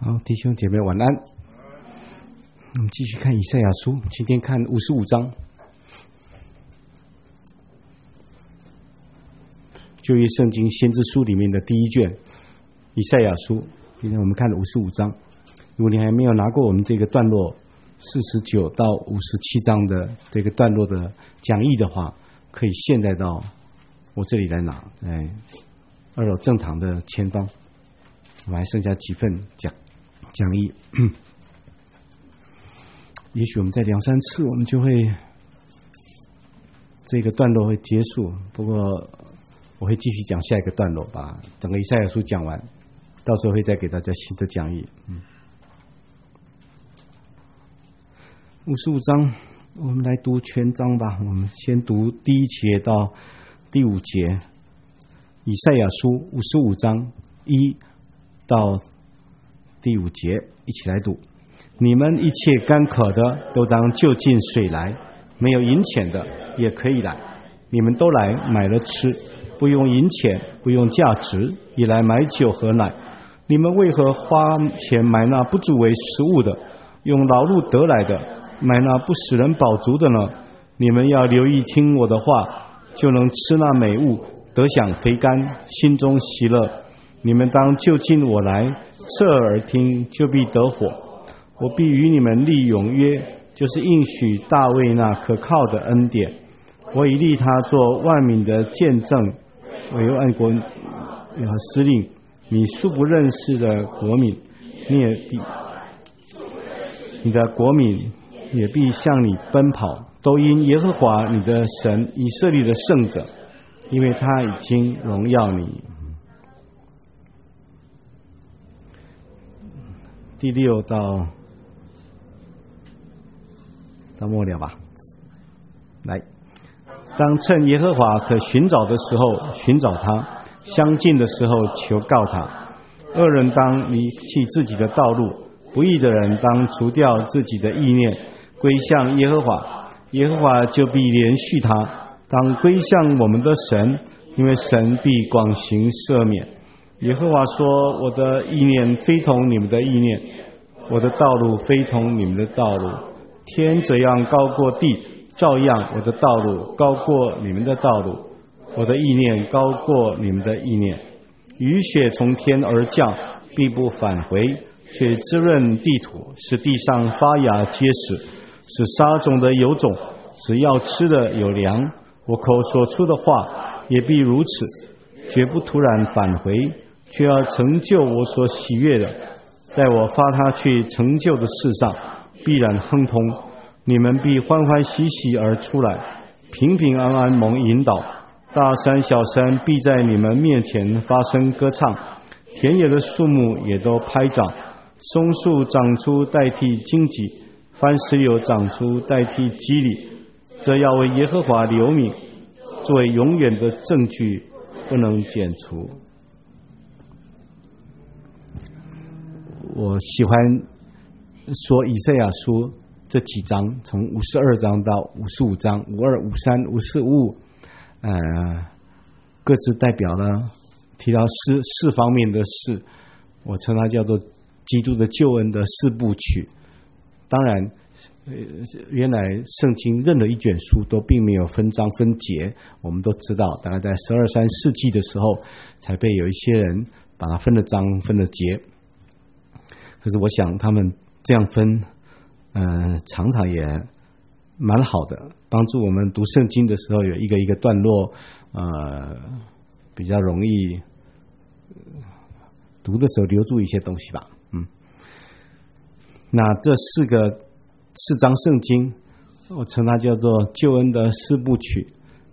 好，弟兄姐妹晚安。我们继续看以赛亚书，今天看55章，旧约圣经先知书里面的第一卷以赛亚书。今天我们看55章。如果你还没有拿过我们这个段落49到57章的这个段落的讲义的话，可以现在到我这里来拿，在2楼正堂的前方。我们还剩下几份讲义，也许我们在2-3次我们就会这个段落会结束，不过我会继续讲下一个段落，把整个以赛亚书讲完，到时候会再给大家新的讲义。55章我们来读全章吧。我们先读第1节到第5节，以赛亚书55章1到第5节，一起来读。你们一切干渴的都当就近水来，没有银钱的也可以来，你们都来买了吃，不用银钱，不用价值，也来买酒和奶。你们为何花钱买那不足为食物的，用劳碌得来的买那不使人饱足的呢？你们要留意听我的话，就能吃那美物，得享肥甘，心中喜乐。你们当就近我来，侧耳听，就必得火。我必与你们立永约，就是应许大卫那可靠的恩典。我已立他做万民的见证，为万国司令。你素不认识的国民，你的国民也必向你奔跑，都因耶和华你的神以色列的圣者，因为他已经荣耀你。第6到末了吧。来，当趁耶和华可寻找的时候寻找他，相近的时候求告他。恶人当离弃自己的道路，不义的人当除掉自己的意念，归向耶和华，耶和华就必连续他。当归向我们的神，因为神必广行赦免。耶和华说，我的意念非同你们的意念，我的道路非同你们的道路。天怎样高过地，照样我的道路高过你们的道路，我的意念高过你们的意念。雨雪从天而降，必不返回，却滋润地土，使地上发芽结实，使撒种的有种，使要吃的有粮。我口所出的话也必如此，绝不突然返回，却要成就我所喜悦的，在我发他去成就的事上必然亨通。你们必欢欢喜喜而出来，平平安安蒙引导。大山小山必在你们面前发声歌唱，田野的树木也都拍掌，松树长出代替荆棘，番石榴长出代替基里。这要为耶和华留名，作为永远的证据，不能剪除。我喜欢说以赛亚书这几章，从52章到55章，52、53、54、55，各自代表了提到四方面的事，我称它叫做基督的救恩的4部曲。当然，原来圣经任何一卷书都并没有分章分节，我们都知道，大概在12、13世纪的时候，才被有一些人把它分了章分了节。可是我想他们这样分，常常也蛮好的，帮助我们读圣经的时候有一个一个段落，比较容易读的时候留住一些东西吧。那这4章圣经，我称它叫做救恩的4部曲。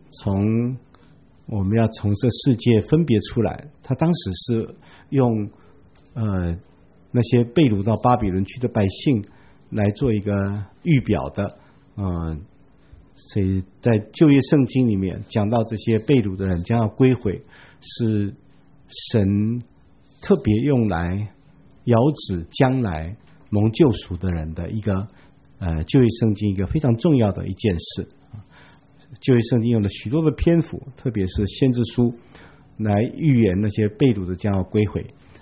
我们要从这世界分别出来，他当时是用那些被掳到巴比伦去的百姓来做一个预表的，所以在旧约圣经里面讲到这些被掳的人将要归回，是神特别用来遥指将来蒙救赎的人的一个旧约圣经一个非常重要的一件事。旧约圣经用了许多的篇幅，特别是先知书来预言那些被掳的将要归回。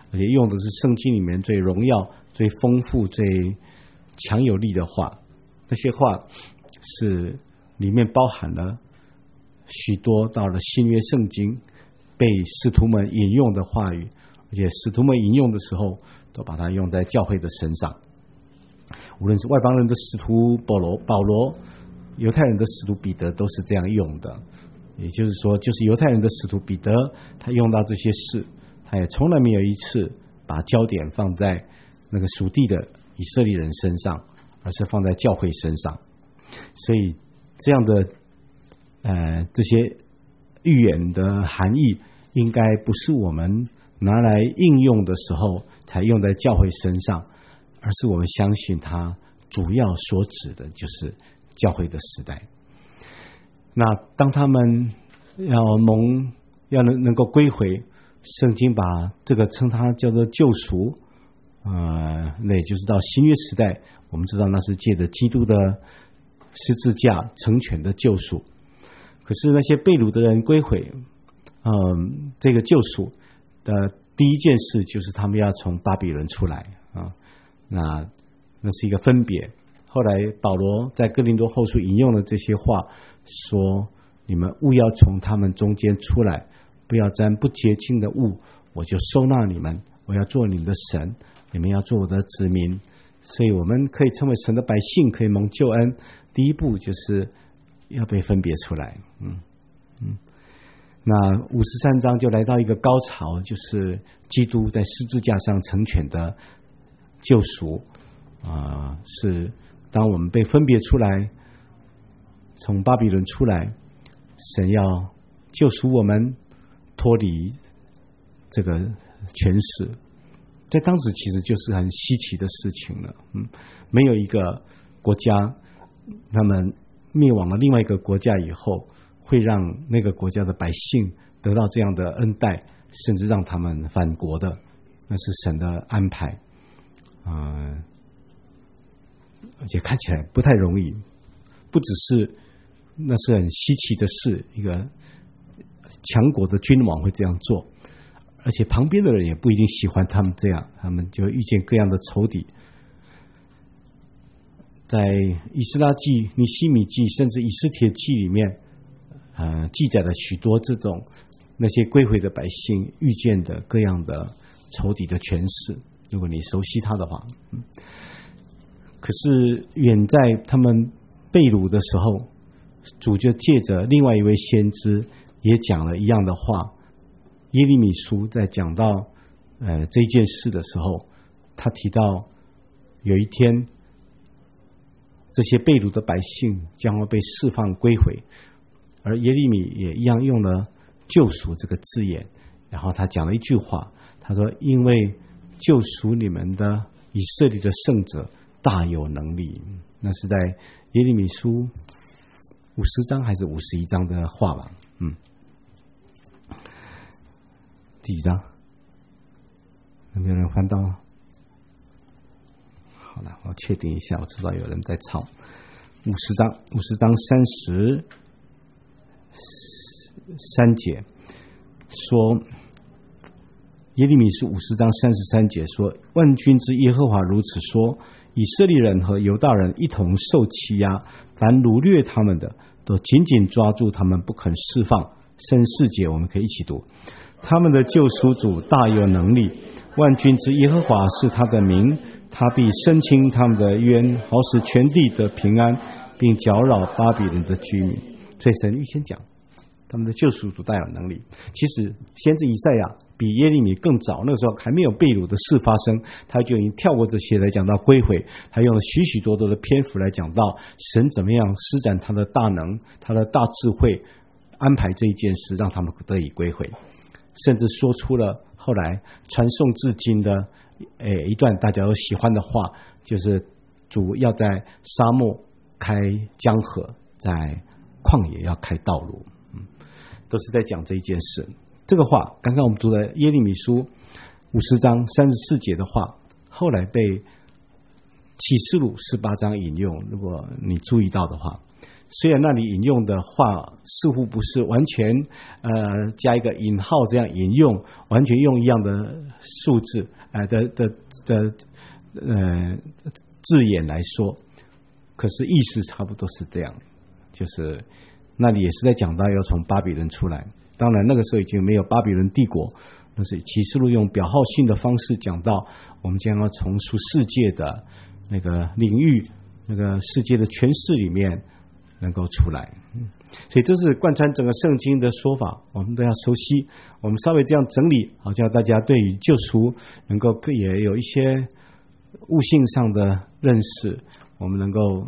而且用的是圣经里面最荣耀、最丰富、最强有力的话。那些话是里面包含了许多到了新约圣经被使徒们引用的话语，而且使徒们引用的时候都把它用在教会的身上。无论是外邦人的使徒保罗，犹太人的使徒彼得都是这样用的。也就是说，就是犹太人的使徒彼得，他用到这些事，他也从来没有一次把焦点放在那个属地的以色列人身上，而是放在教会身上。所以这样的这些预言的含义，应该不是我们拿来应用的时候才用在教会身上，而是我们相信它主要所指的就是教会的时代。那当他们要能够归回，圣经把这个称它叫做救赎，那也就是到新约时代，我们知道那是借着基督的十字架成全的救赎。可是那些被掳的人归回，这个救赎的第一件事就是他们要从巴比伦出来啊，那是一个分别。后来保罗在哥林多后书引用了这些话，说你们务要从他们中间出来，不要沾不洁净的物，我就收纳你们，我要做你们的神，你们要做我的子民。所以我们可以称为神的百姓，可以蒙救恩，第一步就是要被分别出来。那53章就来到一个高潮，就是基督在十字架上成全的救赎，是当我们被分别出来，从巴比伦出来，神要救赎我们脱离这个权势，在当时其实就是很稀奇的事情了。没有一个国家他们灭亡了另外一个国家以后，会让那个国家的百姓得到这样的恩待，甚至让他们返国的，那是神的安排。而且看起来不太容易，不只是那是很稀奇的事，一个强国的君王会这样做，而且旁边的人也不一定喜欢他们这样，他们就遇见各样的仇敌。在以斯拉记、尼希米记甚至以斯帖记里面记载了许多这种那些归回的百姓遇见的各样的仇敌的权势，如果你熟悉他的话。可是远在他们被掳的时候，主就借着另外一位先知也讲了一样的话。耶利米书在讲到这件事的时候，他提到有一天这些被掳的百姓将会被释放归回，而耶利米也一样用了救赎这个字眼，然后他讲了一句话，他说因为救赎你们的以色列的圣者大有能力。那是在耶利米书50章还是51章的话吧。第几章？有没有人翻到？好了，我确定一下，我知道有人在抄。50章33节说，耶利米书50章33节说，万军之耶和华如此说，以色列人和犹大人一同受欺压，凡掳掠他们的都紧紧抓住他们不肯释放。4节我们可以一起读，他们的救赎主大有能力，万军之耶和华是他的名，他必伸清他们的冤，好使全地得平安，并搅扰巴比伦的居民。所以神预先讲他们的救赎主大有能力。其实先知以赛亚比耶利米更早，那个时候还没有被掳的事发生，他就已经跳过这些来讲到归回，他用了许许多多的篇幅来讲到神怎么样施展他的大能，他的大智慧，安排这一件事让他们得以归回，甚至说出了后来传颂至今的一段大家都喜欢的话，就是主要在沙漠开江河，在旷野要开道路，都是在讲这一件事。这个话刚刚我们读的耶利米书50章34节的话，后来被启示录18章引用，如果你注意到的话， 虽然那里引用的话似乎不是完全加一个引号这样引用，完全用一样的数字字眼来说，可是意思差不多是这样，就是那里也是在讲到要从巴比伦出来。当然那个时候已经没有巴比伦帝国，那是启示录用表号性的方式讲到我们将要从属世界的那个领域，那个世界的权势里面能够出来。所以这是贯穿整个圣经的说法，我们都要熟悉。我们稍微这样整理，好像大家对于救赎能够也有一些悟性上的认识，我们能够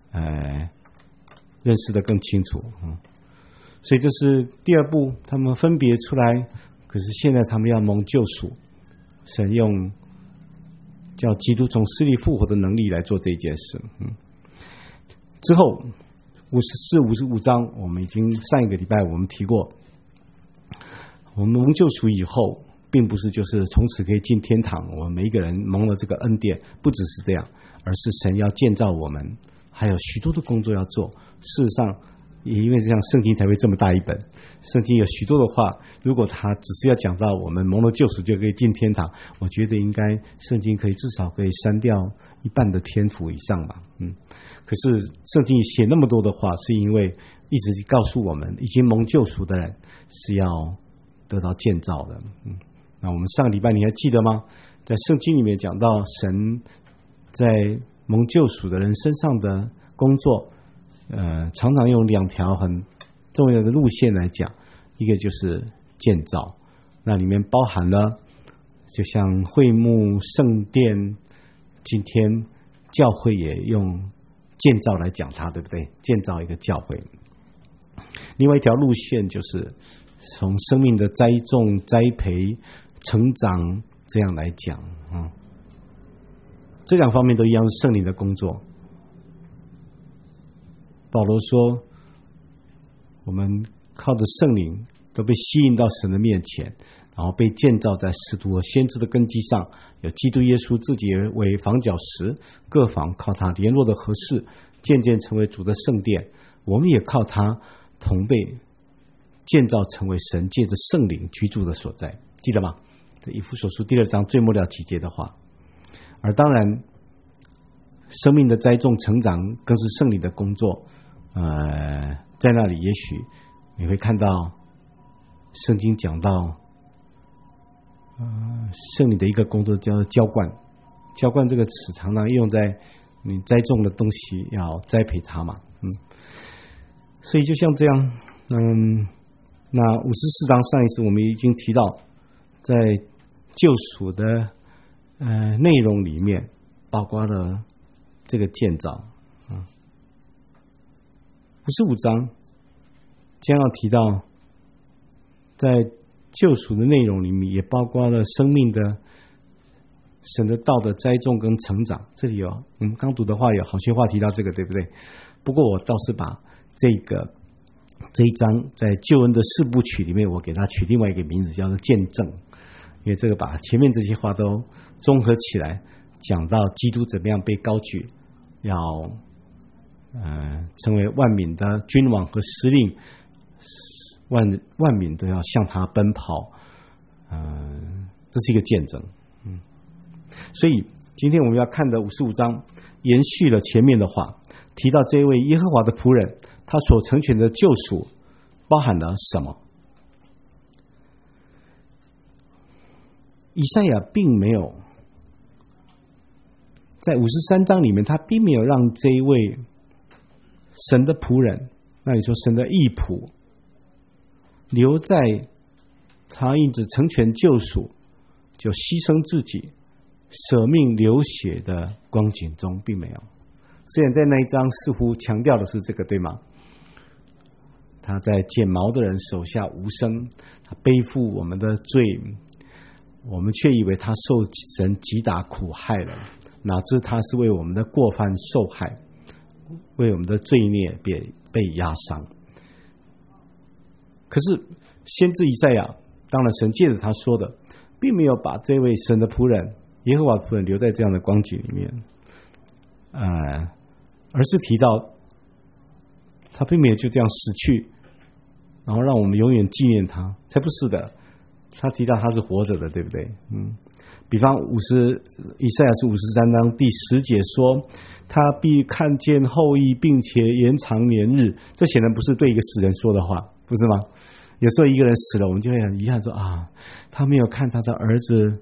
认识得更清楚。所以这是第二步，他们分别出来，可是现在他们要蒙救赎，神用叫基督从死里复活的能力来做这件事。之后54、55章，我们已经上一个礼拜我们提过，我们蒙救赎以后，并不是就是从此可以进天堂，我们每一个人蒙了这个恩典，不只是这样，而是神要建造我们，还有许多的工作要做。事实上也因为这样，圣经才会这么大一本。圣经有许多的话，如果他只是要讲到我们蒙了救赎就可以进天堂，我觉得应该圣经至少可以删掉一半的篇幅以上吧。可是圣经写那么多的话，是因为一直告诉我们，已经蒙救赎的人是要得到建造的。那我们上个礼拜你还记得吗？在圣经里面讲到神在蒙救赎的人身上的工作，常常用两条很重要的路线来讲，一个就是建造，那里面包含了就像会幕圣殿，今天教会也用建造来讲它，对不对？建造一个教会。另外一条路线就是从生命的栽种、栽培、成长这样来讲。这两方面都一样是圣灵的工作。保罗说，我们靠着圣灵都被吸引到神的面前，然后被建造在使徒和先知的根基上，有基督耶稣自己为房角石，各房靠他联络的合适，渐渐成为主的圣殿。我们也靠他同被建造成为神借着圣灵居住的所在，记得吗？这以弗所书第2章最末了几节的话。而当然生命的栽种成长更是圣灵的工作。在那里也许你会看到圣经讲到圣灵的一个工作叫浇灌。浇灌这个词常常用在你栽种的东西要栽培它嘛。所以就像这样，那54章上一次我们已经提到，在救赎的内容里面包括了这个建造。55章将要提到，在救赎的内容里面也包括了生命的神的道的栽种跟成长。这里有我们刚读的话有好些话提到这个，对不对？不过我倒是把这一章在救恩的4部曲里面，我给它取另外一个名字叫做见证，因为这个把前面这些话都综合起来，讲到基督怎么样被高举，要成为万民的君王和司令，万民都要向他奔跑。这是一个见证。所以今天我们要看的55章延续了前面的话，提到这位耶和华的仆人，他所成全的救赎包含了什么？以赛亚并没有在53章里面，他并没有让这一位神的仆人，那你说神的义仆，留在他因着成全救赎就牺牲自己舍命流血的光景中，并没有。虽然在那一章似乎强调的是这个，对吗？他在剪毛的人手下无声，他背负我们的罪，我们却以为他受神击打苦害了，哪知他是为我们的过犯受害，为我们的罪孽被压伤。可是先知以赛亚，当然神借着他说的，并没有把这位神的仆人耶和华仆人留在这样的光景里面，而是提到他并没有就这样死去，然后让我们永远纪念他，才不是的。他提到他是活着的，对不对？比方以赛亚书53章第10节说，他必看见后裔，并且延长年日。这显然不是对一个死人说的话，不是吗？有时候一个人死了，我们就会很遗憾说啊，他没有看他的儿子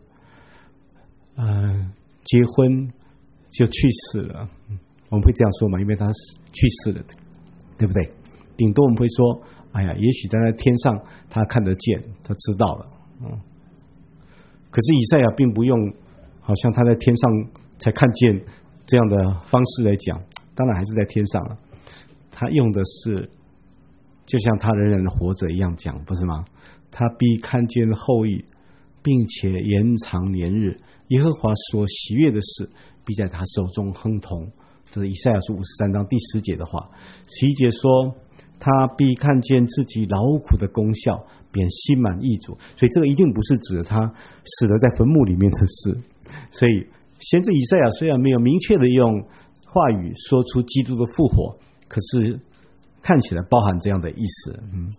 结婚就去世了。我们会这样说嘛？因为他去世了，对不对？顶多我们会说，哎呀，也许在那天上他看得见，他知道了。可是以赛亚并不用好像他在天上才看见这样的方式来讲，当然还是在天上了。他用的是就像他仍然活着一样讲，不是吗？他必看见后裔，并且延长年日，耶和华所喜悦的事必在他手中亨通。这是以赛亚书53章第10节的话。11节说，他必看见自己劳苦的功效，便心满意足。所以这个一定不是指他死了在坟墓里面的事。所以先知以赛亚虽然没有明确的用话语说出基督的复活，可是看起来包含这样的意思。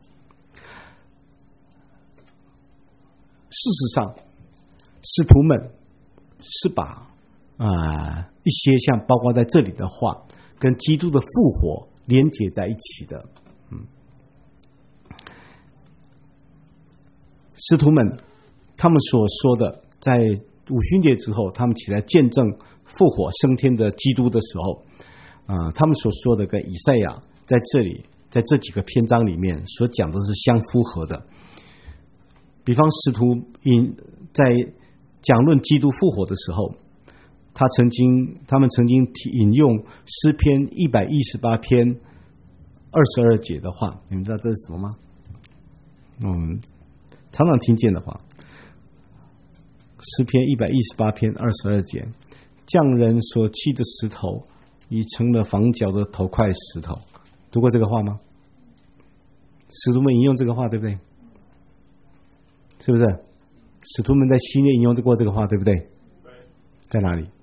事实上，使徒们是把一些像包括在这里的话跟基督的复活连结在一起的。使徒们他们所说的，在五旬节之后他们起来见证复活升天的基督的时候，他们所说的跟以赛亚在这里在这几个篇章里面所讲的是相符合的。比方使徒在讲论基督复活的时候，他们曾经引用诗篇118篇22节的话，你们知道这是什么吗？常常听见的话，诗篇118篇22节，匠人所砌的石头已成了房角的头块石头。读过这个话吗？使徒们引用这个话，对不对？是不是？使徒们在新约引用过这个话，对不对？在哪里？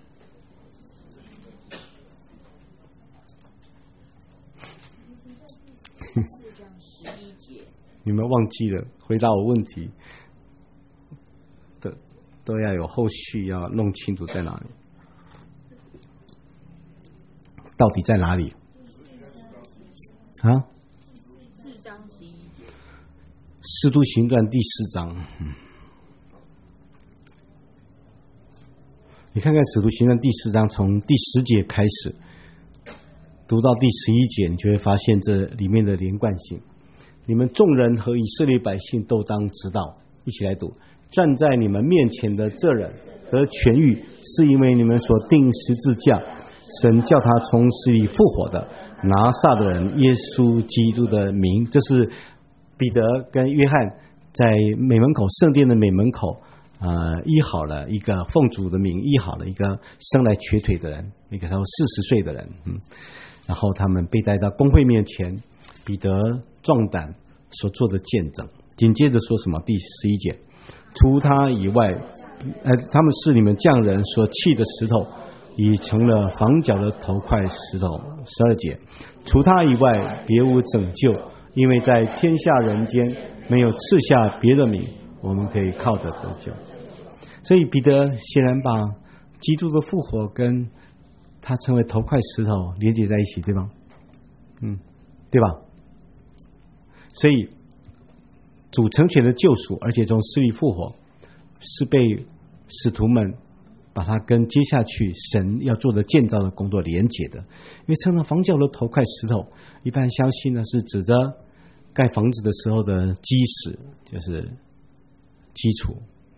你们忘记了回答我问题的，都要有后续要弄清楚在哪里，到底在哪里啊？4章11节，使徒行传第4章。你看看使徒行传第4章，从第10节开始读到第11节，你就会发现这里面的连贯性。你们众人和以色列百姓都当知道，一起来读。站在你们面前的这人得痊愈，是因为你们所钉十字架，神叫他从死里复活的拿撒勒人耶稣基督的名。这是彼得跟约翰在美门口圣殿的美门口医好了一个奉主的名医好了一个生来瘸腿的人，一个40岁的人。然后他们被带到公会面前，彼得壮胆所做的见证。紧接着说什么？第11节，除他以外，他们是你们匠人所砌的石头，已成了房角的头块石头。12节，除他以外，别无拯救，因为在天下人间没有赐下别的名，我们可以靠着得救。所以彼得显然把基督的复活跟他成为头块石头连接在一起，对吧？对吧？所以主成全的救赎，而且从死里复活，是被使徒们把它跟接下去神要做的建造的工作连结的。因为成了房角的头块石头，一般相信呢是指着盖房子的时候的基石，就是基础。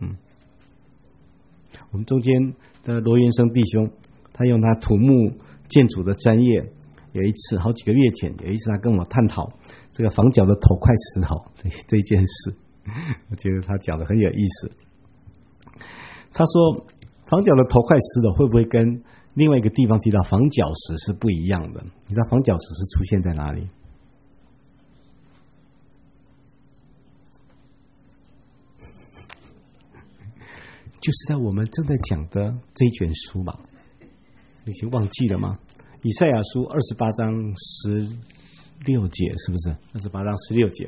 我们中间的罗元生弟兄，他用他土木建筑的专业，有一次好几个月前，有一次他跟我探讨这个房角的头块石头这件事，我觉得他讲的很有意思。他说房角的头块石头会不会跟另外一个地方提到房角石是不一样的？你知道房角石是出现在哪里？就是在我们正在讲的这一卷书嘛，你已经忘记了吗？以赛亚书28章 6节，是不是？28章16节。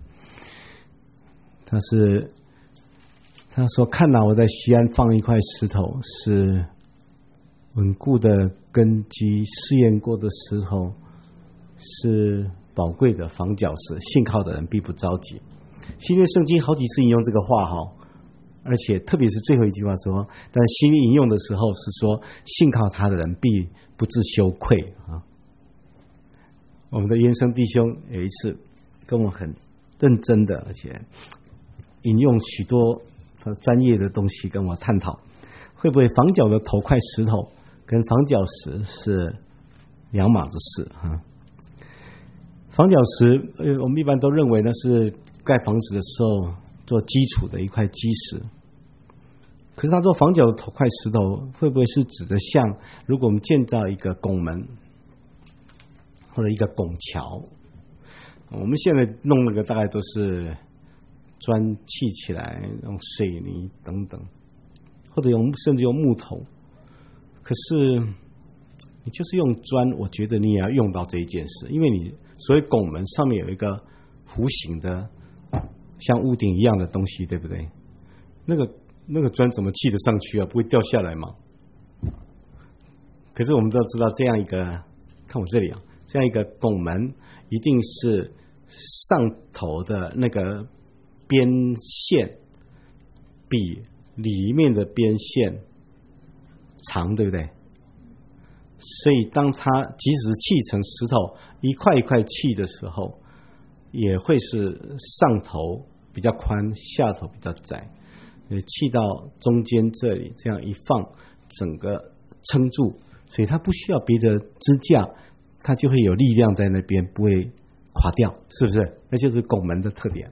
他说：“看哪，我在西安放一块石头，是稳固的根基，试验过的石头，是宝贵的房角石，信靠的人必不着急。”新约圣经好几次引用这个话哈，而且特别是最后一句话说，但新约引用的时候是说，信靠他的人必不致羞愧啊。我们的原生弟兄有一次跟我很认真的，而且引用许多专业的东西跟我探讨，会不会房角的头块石头跟房角石是两码子事啊？房角石，我们一般都认为那是盖房子的时候做基础的一块基石。可是他说房角的头块石头会不会是指的像如果我们建造一个拱门或者一个拱桥，我们现在弄那个大概都是砖砌起来，用水泥等等，或者甚至用木头。可是你就是用砖，我觉得你也要用到这一件事，因为你所谓拱门上面有一个弧形的像屋顶一样的东西，对不对？那个砖怎么砌得上去啊？不会掉下来吗？可是我们都知道，这样一个，看我这里啊，这样一个拱门一定是上头的那个边线比里面的边线长，对不对？所以当它即使砌成石头一块一块砌的时候，也会是上头比较宽，下头比较窄，砌到中间这里，这样一放，整个撑住，所以它不需要别的支架，它就会有力量在那边，不会垮掉，是不是？那就是拱门的特点。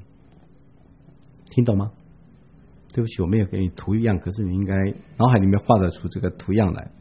听懂吗？对不起，我没有给你图样，可是你应该脑海里面画得出这个图样来。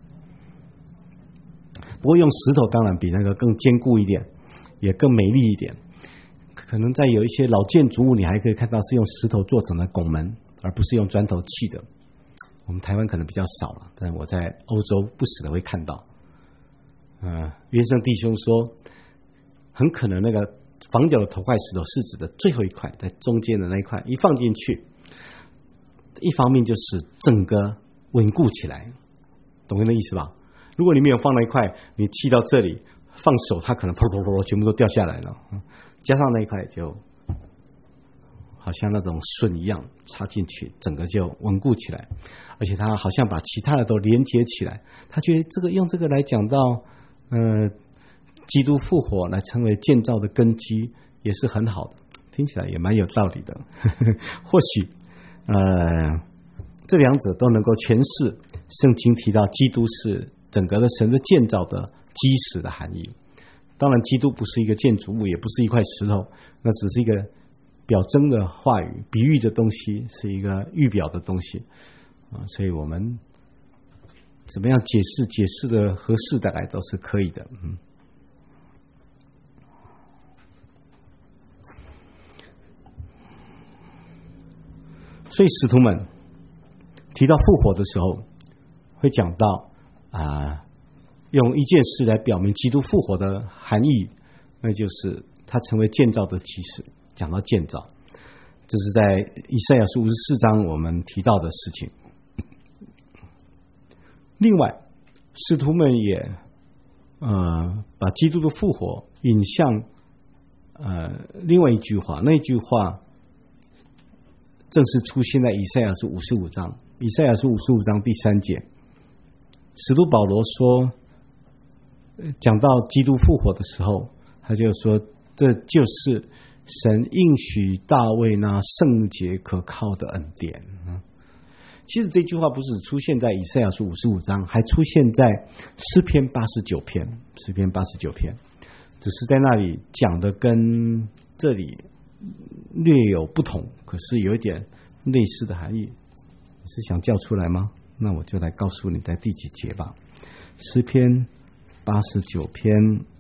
不过用石头当然比那个更坚固一点，也更美丽一点。可能在有一些老建筑物，你还可以看到是用石头做成的拱门，而不是用砖头砌的。我们台湾可能比较少了，但我在欧洲不时的会看到。约圣弟兄说，很可能那个房角的头块石头是指的最后一块，在中间的那一块一放进去，一方面就是整个稳固起来，懂我的意思吧？如果你没有放那一块，你砌到这里放手，它可能砰砰砰全部都掉下来了。加上那一块就好像那种榫一样插进去，整个就稳固起来，而且它好像把其他的都连接起来。他觉得这个用这个来讲到基督复活来成为建造的根基也是很好的，听起来也蛮有道理的。或许这两者都能够诠释圣经提到基督是整个的神的建造的基石的含义。当然基督不是一个建筑物，也不是一块石头，那只是一个表征的话语，比喻的东西，是一个预表的东西所以我们怎么样解释的合适，大概都是可以的。所以使徒们提到复活的时候，会讲到用一件事来表明基督复活的含义，那就是他成为建造的基石。讲到建造，这是在以赛亚书54章我们提到的事情。另外，使徒们也把基督的复活引向另外一句话，那一句话正是出现在以赛亚书55章。以赛亚书55章第3节，使徒保罗说，讲到基督复活的时候，他就说，这就是神应许大卫那圣洁可靠的恩典。其实这句话不是出现在以赛亚书55章，还出现在诗篇89篇。诗篇89篇只是在那里讲的跟这里略有不同，可是有一点类似的含义。你是想叫出来吗？那我就来告诉你在第几节吧。诗篇89篇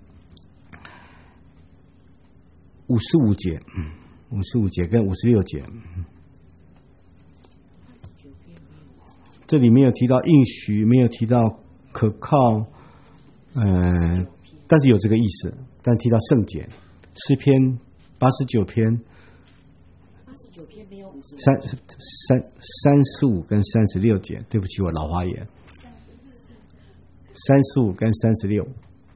55节，55节跟56节，这里没有提到应许，没有提到可靠， 但是有这个意思。但提到圣洁，诗篇89篇 ，89篇没有 35跟36节，对不起，我老花眼。35跟36，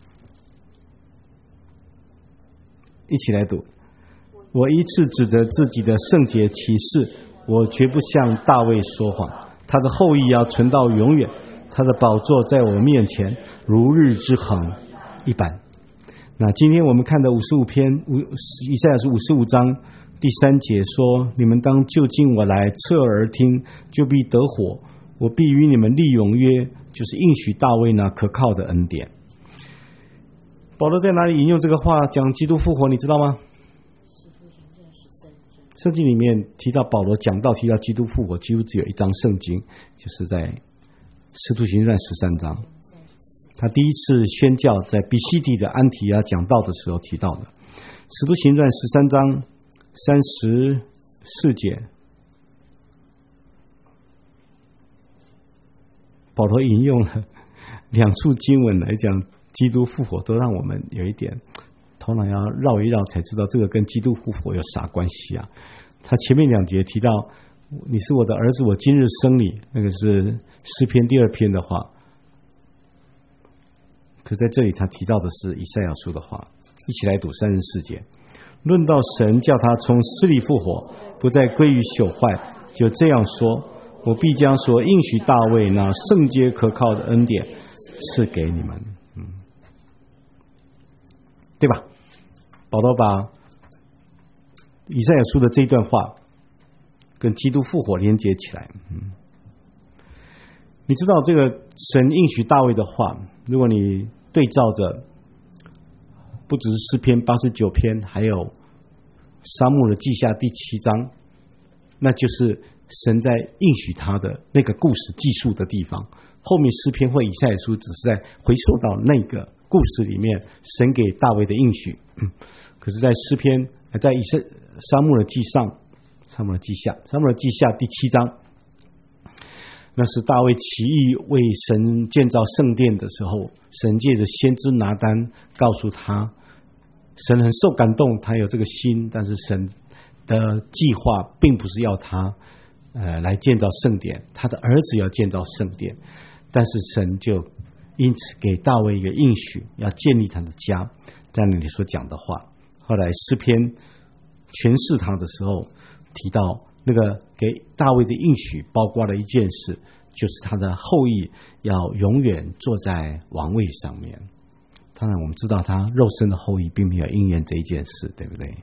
一起来读。我一次指着自己的圣洁起誓，我绝不向大卫说谎。他的后裔要存到永远，他的宝座在我面前如日之恒一般。那今天我们看的55篇，以赛亚书55章第3节说：你们当就近我来，侧耳听，就必得活。我必与你们立永约，就是应许大卫那可靠的恩典。保罗在哪里引用这个话讲基督复活，你知道吗？圣经里面提到保罗提到基督复活，几乎只有一章圣经，就是在使徒行传13章。他第一次宣教在比西底的安提阿讲道的时候提到的。使徒行传13章34节，保罗引用了2处经文来讲基督复活，都让我们有一点头脑要绕一绕，才知道这个跟基督复活有啥关系啊。他前面2节提到你是我的儿子，我今日生你，那个是诗篇第2篇的话，可在这里他提到的是以赛亚书的话。一起来读34节。论到神叫他从死里复活，不再归于朽坏，就这样说，我必将所应许大卫那圣洁可靠的恩典赐给你们。对吧？保罗把以赛亚书的这段话跟基督复活连接起来。你知道这个神应许大卫的话，如果你对照着不只是诗篇89篇，还有撒母耳记下第7章，那就是神在应许他的那个故事记述的地方。后面诗篇或以赛亚书只是在回溯到那个故事里面神给大卫的应许。可是在诗篇，在撒母耳记下第7章，那是大卫起意为神建造圣殿的时候，神借着先知拿单告诉他，神很受感动，他有这个心，但是神的计划并不是要他来建造圣殿，他的儿子要建造圣殿，但是神就因此给大卫一个应许，要建立他的家，在那里所讲的话。后来诗篇诠释他的时候提到，那个给大卫的应许包括了一件事，就是他的后裔要永远坐在王位上面。当然我们知道他肉身的后裔并没有应验这一件事，对不对？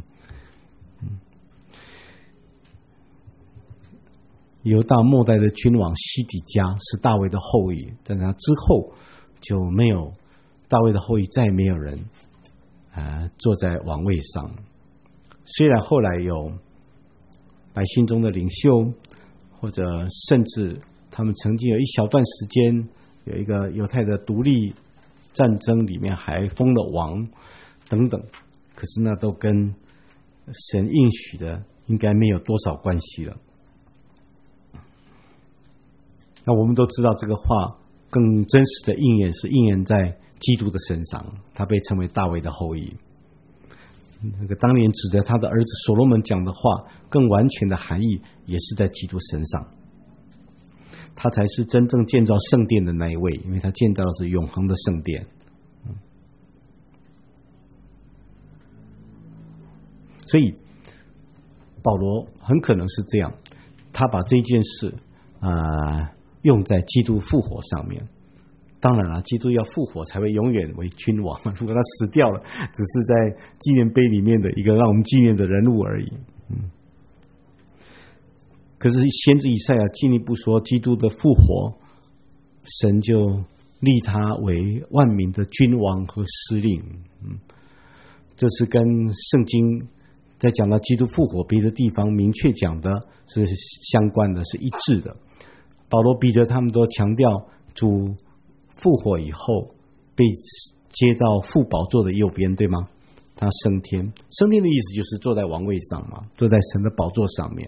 犹大末代的君王西底家是大卫的后裔，但他之后就没有，大卫的后裔再也没有人坐在王位上。虽然后来有百姓中的领袖，或者甚至他们曾经有一小段时间有一个犹太的独立战争里面还封了王等等，可是那都跟神应许的应该没有多少关系了。那我们都知道这个话更真实的应验是应验在基督的身上，他被称为大卫的后裔。那个当年指着他的儿子所罗门讲的话，更完全的含义也是在基督身上，他才是真正建造圣殿的那一位，因为他建造的是永恒的圣殿。所以保罗很可能是这样，他把这件事用在基督复活上面。当然了，基督要复活才会永远为君王，如果他死掉了，只是在纪念碑里面的一个让我们纪念的人物而已。可是先知以赛亚进一步说，基督的复活，神就立他为万民的君王和司令。这是跟圣经在讲到基督复活别的地方明确讲的是相关的，是一致的。保罗、彼得他们都强调主复活以后被接到父宝座的右边，对吗？他升天，升天的意思就是坐在王位上嘛，坐在神的宝座上面，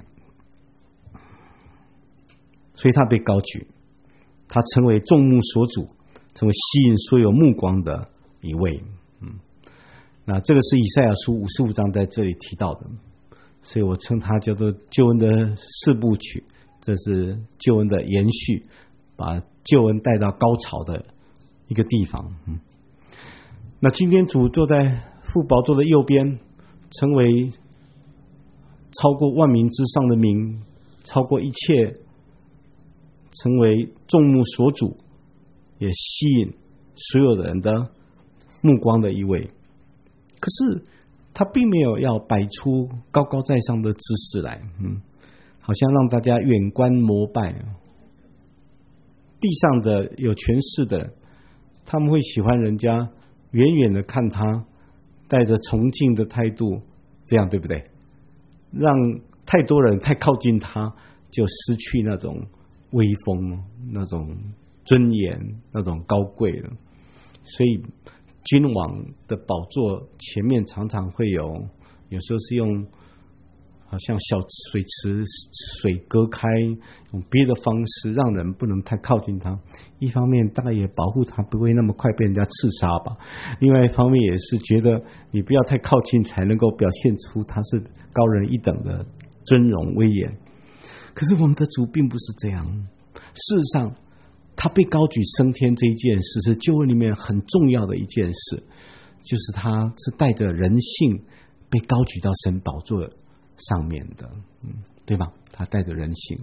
所以他被高举，他成为众目所瞩，成为吸引所有目光的一一位。那这个是以赛亚书55章在这里提到的，所以我称它叫做救恩的四部曲，这是救恩的延续，把救恩带到高潮的一个地方。那今天主坐在父宝座的右边，成为超过万民之上的名，超过一切，成为众目所主，也吸引所有的人的目光的一位。可是他并没有要摆出高高在上的姿势来，好像让大家远观膜拜。地上的有权势的，他们会喜欢人家远远的看他，带着崇敬的态度，这样对不对？让太多人太靠近他，就失去那种威风、那种尊严、那种高贵了。所以君王的宝座前面常常会有时候是用好像小水池水隔开，用别的方式让人不能太靠近他。一方面大概也保护他不会那么快被人家刺杀吧，另外一方面也是觉得你不要太靠近，才能够表现出他是高人一等的尊荣威严。可是我们的主并不是这样，事实上他被高举升天这一件事是救恩里面很重要的一件事，就是他是带着人性被高举到神宝座上面的，对吧？他带着人性，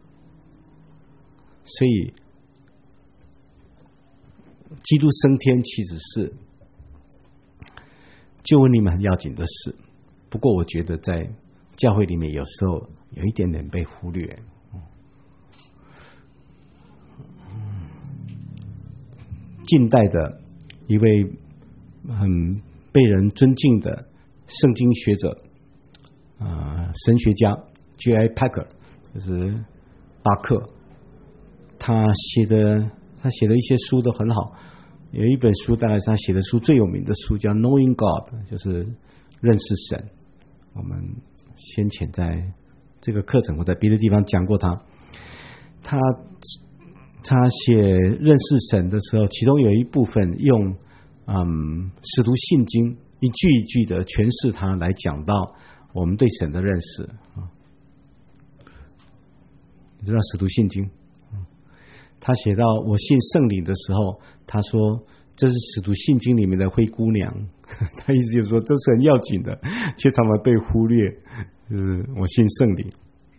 所以基督升天其实是救恩里面很要紧的事。不过我觉得在教会里面有时候有一点点被忽略。近代的一位很被人尊敬的圣经学者，神学家 J.I. Packer， 就是巴克，他写的一些书都很好。有一本书大概是他写的书最有名的书，叫 Knowing God， 就是认识神。我们先前在这个课程或在别的地方讲过他写认识神的时候，其中有一部分用使徒信经一句一句的诠释它，来讲到我们对神的认识。你知道使徒信经，他写到我信圣灵的时候，他说这是使徒信经里面的灰姑娘，他意思就是说这是很要紧的，却常常被忽略，就是我信圣灵。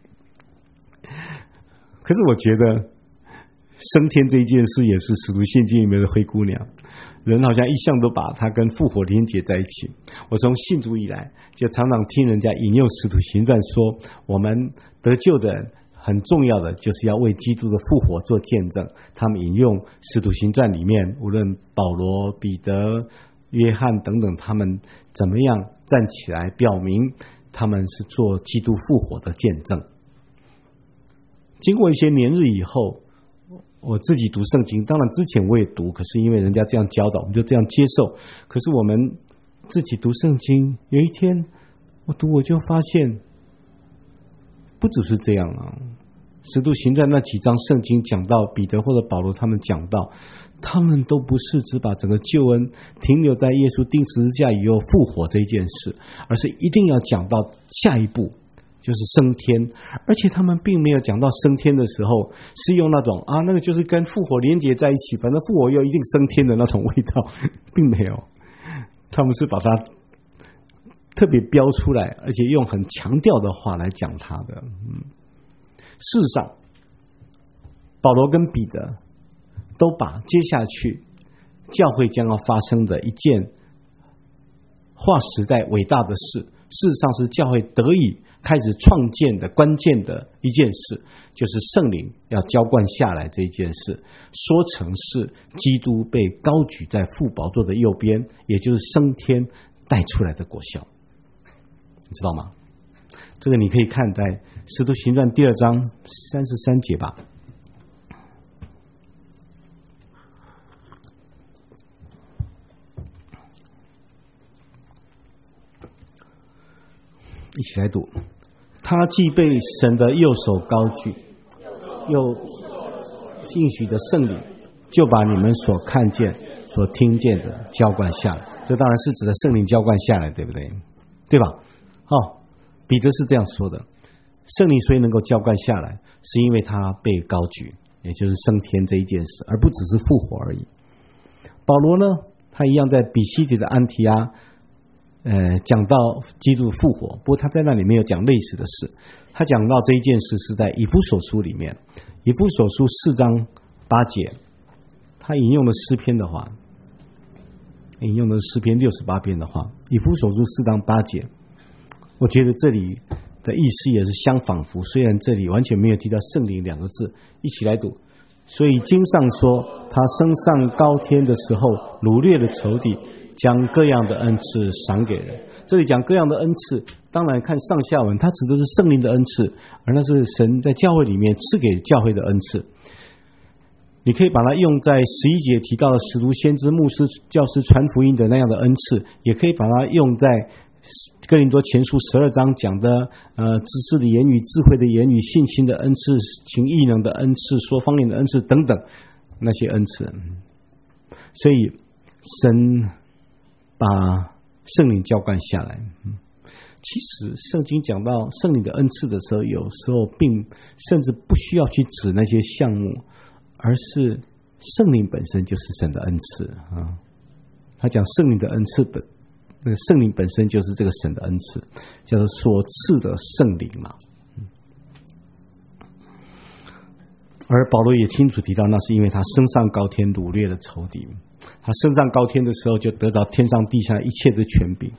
可是我觉得升天这一件事也是使徒信经里面的灰姑娘，人好像一向都把它跟复活连结在一起。我从信主以来，就常常听人家引用使徒行传说，我们得救的人很重要的就是要为基督的复活做见证。他们引用使徒行传里面，无论保罗、彼得、约翰等等，他们怎么样站起来表明他们是做基督复活的见证。经过一些年日以后，我自己读圣经，当然之前我也读，可是因为人家这样教导，我们就这样接受。可是我们自己读圣经，有一天我就发现不只是这样啊。使徒行传那几章圣经讲到彼得或者保罗，他们讲到，他们都不是只把整个救恩停留在耶稣钉十字架以后复活这一件事，而是一定要讲到下一步，就是升天。而且他们并没有讲到升天的时候是用那种那个就是跟复活连结在一起，反正复活又一定升天的那种味道，并没有。他们是把它特别标出来，而且用很强调的话来讲它的。事实上保罗跟彼得都把接下去教会将要发生的一件划时代伟大的事，事实上是教会得以开始创建的关键的一件事，就是圣灵要浇灌下来这一件事，说成是基督被高举在父宝座的右边，也就是升天带出来的果效。你知道吗？这个你可以看在使徒行传2章33节吧。一起来读。他既被神的右手高举，又应许的圣灵，就把你们所看见所听见的浇灌下来。这当然是指的圣灵浇灌下来，对不对？对吧？彼得是这样说的，圣灵虽能够浇灌下来，是因为他被高举，也就是升天这一件事，而不只是复活而已。保罗呢，他一样在比西底的安提阿讲到基督复活，不过他在那里没有讲类似的事。他讲到这一件事是在以弗所书里面，以弗所书4章8节，他引用了诗篇的话，引用的诗篇68篇的话，以弗所书4章8节，我觉得这里的意思也是相仿佛，虽然这里完全没有提到圣灵2个字，一起来读。所以经上说，他升上高天的时候，掳掠了仇敌，将各样的恩赐赏给人。这里讲各样的恩赐，当然看上下文，它指的是圣灵的恩赐，而那是神在教会里面赐给教会的恩赐。你可以把它用在11节提到的使徒、先知、牧师、教师传福音的那样的恩赐，也可以把它用在哥林多前书12章讲的知识的言语、智慧的言语、信心的恩赐、行异能的恩赐、说方言的恩赐等等那些恩赐。所以神把圣灵浇灌下来。其实圣经讲到圣灵的恩赐的时候，有时候并甚至不需要去指那些项目，而是圣灵本身就是神的恩赐啊。他讲圣灵的恩赐那个圣灵本身就是这个神的恩赐，叫做所赐的圣灵嘛。而保罗也清楚提到，那是因为他升上高天，掳掠了仇敌。他升上高天的时候，就得着天上地下一切的权柄。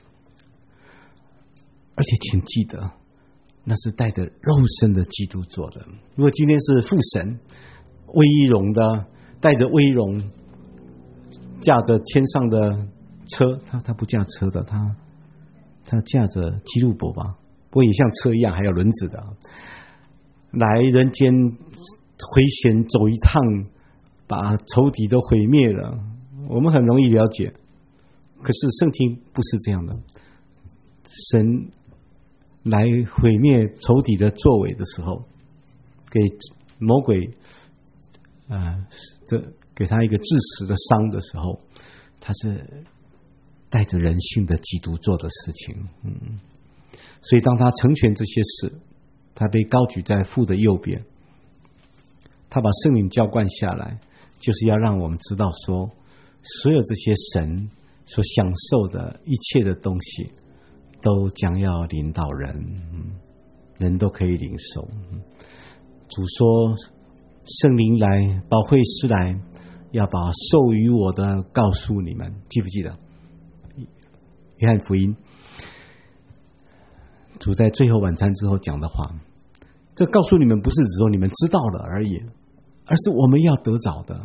而且请记得，那是带着肉身的基督做的。如果今天是父神威荣的，带着威荣，驾着天上的车，他不驾车的，他驾着基路伯吧，不过也像车一样还有轮子的，来人间回旋走一趟，把仇敌都毁灭了。我们很容易了解，可是圣经不是这样的。神来毁灭仇敌的作为的时候，给魔鬼给他一个致死的伤的时候，他是带着人性的基督做的事情。所以当他成全这些事，他被高举在父的右边，他把圣灵浇灌下来，就是要让我们知道说，所有这些神所享受的一切的东西都将要临到人，人都可以领受。主说圣灵来，保惠师来，要把授予我的告诉你们，记不记得约翰福音主在最后晚餐之后讲的话？这告诉你们不是只说你们知道了而已，而是我们要得着的。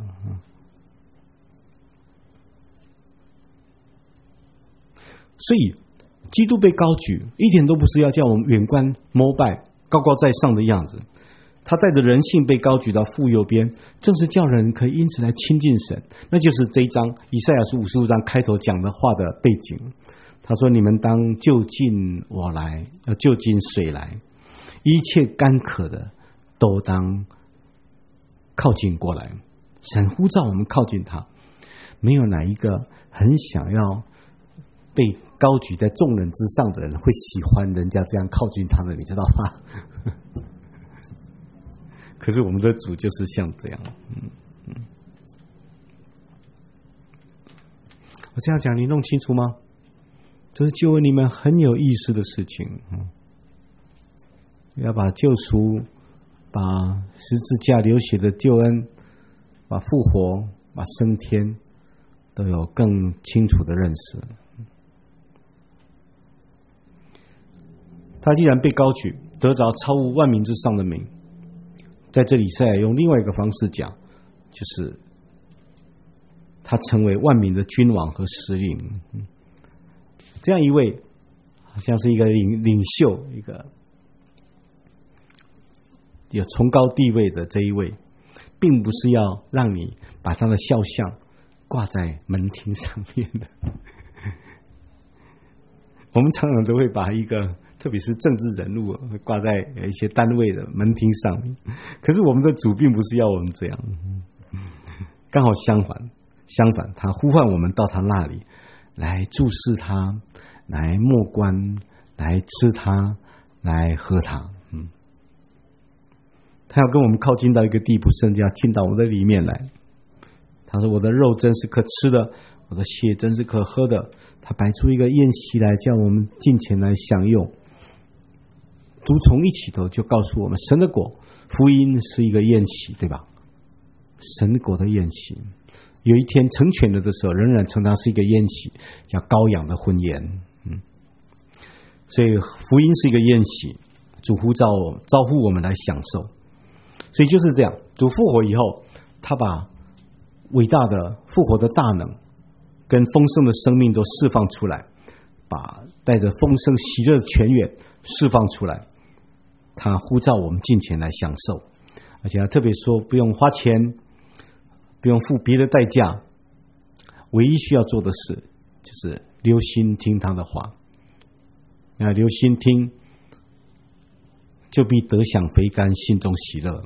所以基督被高举，一点都不是要叫我们远观膜拜高高在上的样子，他带着人性被高举到父右边，正是叫人可以因此来亲近神。那就是这一章以赛亚书55章开头讲的话的背景。他说，你们当就近我来，就近水来，一切干渴的都当靠近过来。神呼召我们靠近他，没有哪一个很想要被高举在众人之上的人会喜欢人家这样靠近他的，你知道吗？可是我们的主就是像这样。我这样讲你弄清楚吗？这是救恩里面很有意思的事情。要把救赎，把十字架流血的救恩，把复活，把升天都有更清楚的认识。他既然被高举，得着超乎万民之上的名，在这里赛亚用另外一个方式讲，就是他成为万民的君王和司令。这样一位好像是一个领袖，一个有崇高地位的这一位，并不是要让你把他的肖像挂在门厅上面的。我们常常都会把一个特别是政治人物挂在一些单位的门厅上面，可是我们的主并不是要我们这样，刚好相反。 相反，他呼唤我们到他那里来注视他，来默观，来吃他，来喝他。他要跟我们靠近到一个地步，甚至要进到我的里面来。他说：“我的肉真是可吃的，我的血真是可喝的。”他摆出一个宴席来，叫我们进前来享用。主从一起头就告诉我们，神的国福音是一个宴席，对吧？神的国的宴席，有一天成全了的时候，仍然称它是一个宴席，叫羔羊的婚宴。所以福音是一个宴席，主招呼我们来享受。所以就是这样，主复活以后，他把伟大的复活的大能跟丰盛的生命都释放出来，把带着丰盛喜乐的泉源释放出来。他呼召我们进前来享受，而且他特别说不用花钱，不用付别的代价，唯一需要做的事就是留心听他的话。留心听，就必得享肥甘，心中喜乐。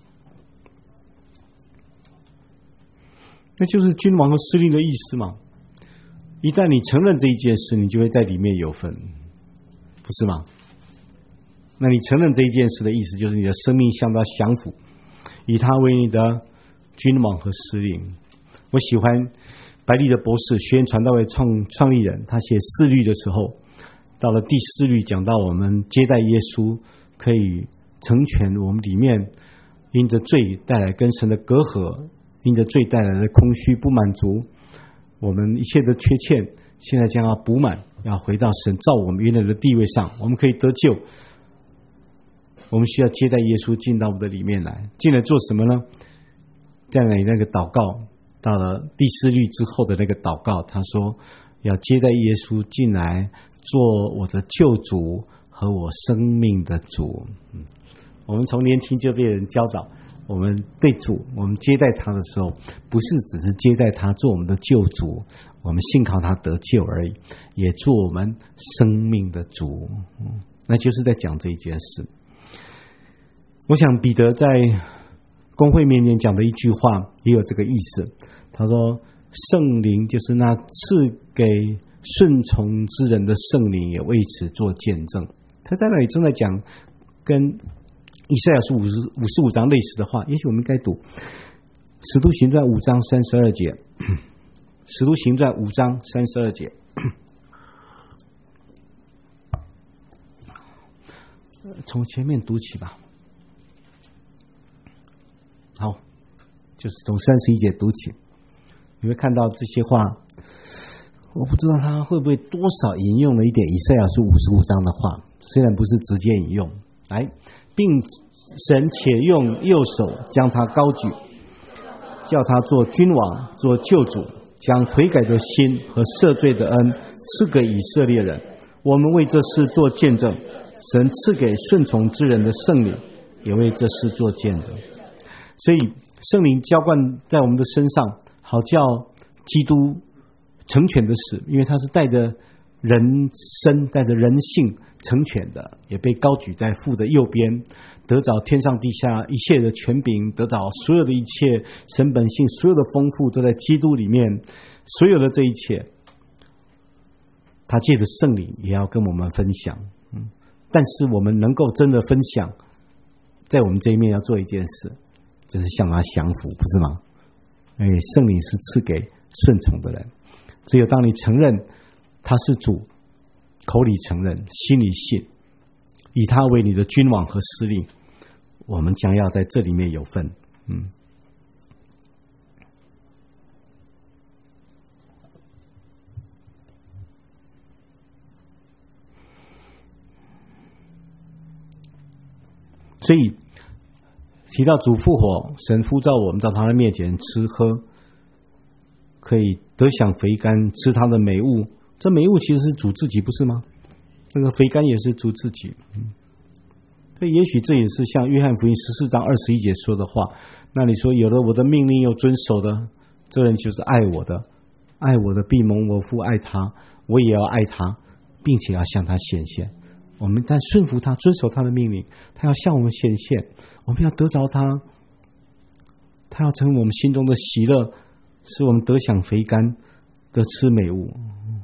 那就是君王和司令的意思嘛。一旦你承认这一件事，你就会在里面有份，不是吗？那你承认这一件事的意思，就是你的生命向他降服，以他为你的君王和司令。我喜欢白利的博士，学院传道会创立人，他写4律的时候，到了第4律讲到我们接待耶稣可以成全我们里面因着罪带来跟神的隔阂，因着罪带来的空虚不满足，我们一切的缺欠现在将要补满，要回到神照我们原来的地位上，我们可以得救。我们需要接待耶稣进到我们的里面来，进来做什么呢？在那个祷告，到了第4律之后的那个祷告，他说要接待耶稣进来做我的救主和我生命的主。我们从年轻就被人教导，我们对主，我们接待他的时候，不是只是接待他做我们的救主，我们信靠他得救而已，也做我们生命的主。那就是在讲这一件事。我想彼得在公会面前讲的一句话也有这个意思，他说圣灵就是那赐给顺从之人的圣灵，也为此做见证。他在那里正在讲跟以赛亚书55章类似的话，也许我们该读使徒行传5章32节，使徒行传5章32节。从前面读起吧。好，就是从31节读起，你会看到这些话，我不知道他会不会多少引用了一点以赛亚书55章的话，虽然不是直接引用。来，并神且用右手将他高举，叫他做君王，做救主，将悔改的心和赦罪的恩赐给以色列人。我们为这事做见证，神赐给顺从之人的圣灵，也为这事做见证。所以圣灵浇灌在我们的身上，好叫基督成全的事，因为他是带着人生带着人性成全的，也被高举在父的右边，得着天上地下一切的权柄，得着所有的一切神本性，所有的丰富都在基督里面。所有的这一切他借着圣灵也要跟我们分享。但是我们能够真的分享，在我们这一面要做一件事，就是向他降服，不是吗？因为圣灵是赐给顺从的人，只有当你承认他是主，口里承认，心里信，以他为你的君王和司令，我们将要在这里面有份。所以提到主复活，神呼召我们到他的面前吃喝，可以得享肥甘，吃他的美物。这美物其实是主自己，不是吗？那个肥甘也是主自己。所以也许这也是像约翰福音14章21节说的话，那你说有了我的命令又遵守的，这人就是爱我的，爱我的必蒙我父爱他，我也要爱他，并且要向他显现。我们但顺服他，遵守他的命令，他要向我们显现，我们要得着他，他要成为我们心中的喜乐， 使我们得享肥甘，得吃美物。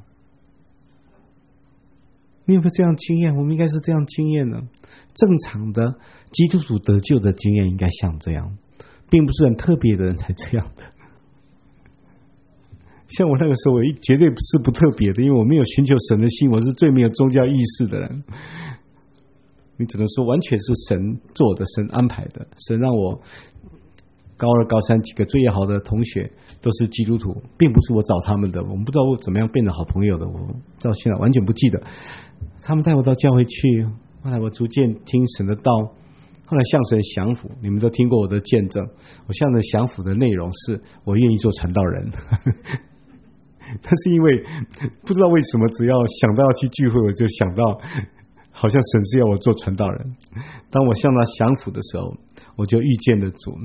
你有没有这样经验？我们应该是这样经验的。正常的基督徒得救的经验应该像这样，并不是很特别的人才这样的。像我那个时候，我绝对是不特别的，因为我没有寻求神的心，我是最没有宗教意识的人。你只能说完全是神做的，神安排的。神让我高二、高三几个最好的同学都是基督徒，并不是我找他们的。我们不知道我怎么样变成好朋友的，我到现在完全不记得。他们带我到教会去，后来我逐渐听神的道，后来向神降服。你们都听过我的见证，我向神降服的内容是我愿意做传道人。但是因为不知道为什么，只要想到要去聚会，我就想到好像神是要我做传道人。当我向他降服的时候，我就遇见了主。